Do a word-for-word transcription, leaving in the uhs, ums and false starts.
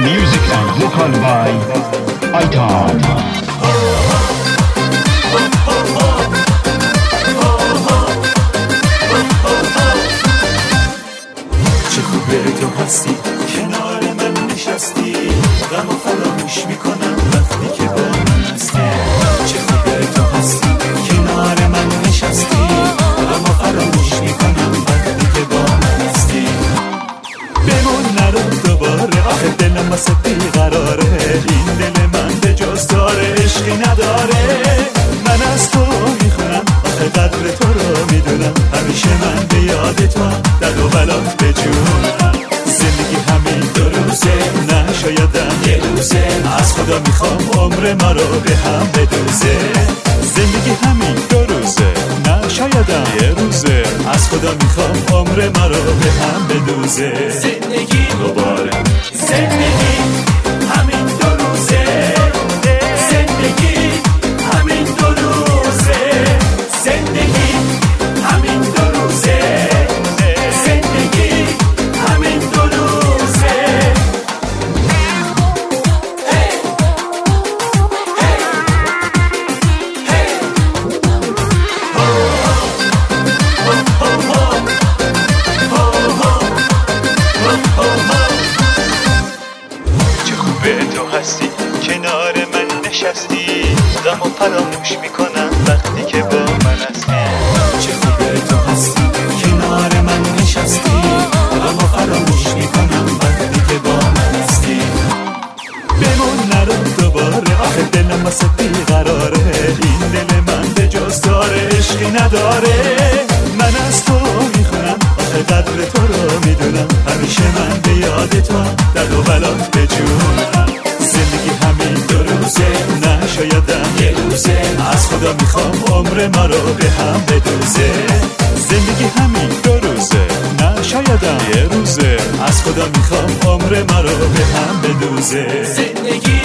Music and vocal by Aitan. چه خوبه تو هستی کنار من نشستی، غم و فراموش میکنم وقتی که با من هستی. چه خوبه تو هستی کنار من نشستی، غم و فراموش میکنم وقتی که با من هستی. بمون نرو دوباره، آخه دلم واسه بیقراره. این دل من به جز داره عشقی نداره. من از تو میخونم آخه قدر تو رو میدونم، همیشه من به یاد تو دل و بلات به جونم. زندگی همین دو روزه، نه شایدم یه روزه، از خدا میخوام عمر ما رو به هم بدوزه. زندگی همین دو روزه، نه شایدم یه روزه، از خدا میخوام عمر ما رو به هم بدوزه. زندگی دوباره، زندگی همین دو روزه، زندگی همین دو روزه، زندگی همین دو روزه، زندگی همین دو روزه. هی هی هی هو هو هو هو هو. چه خوبه تو هستی کنار من نشستی، غم و فراموش میکنم وقتی که با من هستی. چه خوبه تو هستی کنار من نشستی، غم و فراموش میکنم وقتی که با من هستی. بمون نرو دوباره، آخه دلم واسه بیقراره. این دل من به جز داره عشقی نداره. من از تو میخونم آخه قدر تو رو میدونم، همیشه من به یاد تو درد و بلات به جونم. زندگی همین دو روزه، نه شایدم یه روزه، از خدا میخوام عمر ما رو به هم بدوزه. زندگی همین دو روزه، نه شایدم یه روزه، از خدا میخوام عمر ما رو به هم بدوزه. زندگی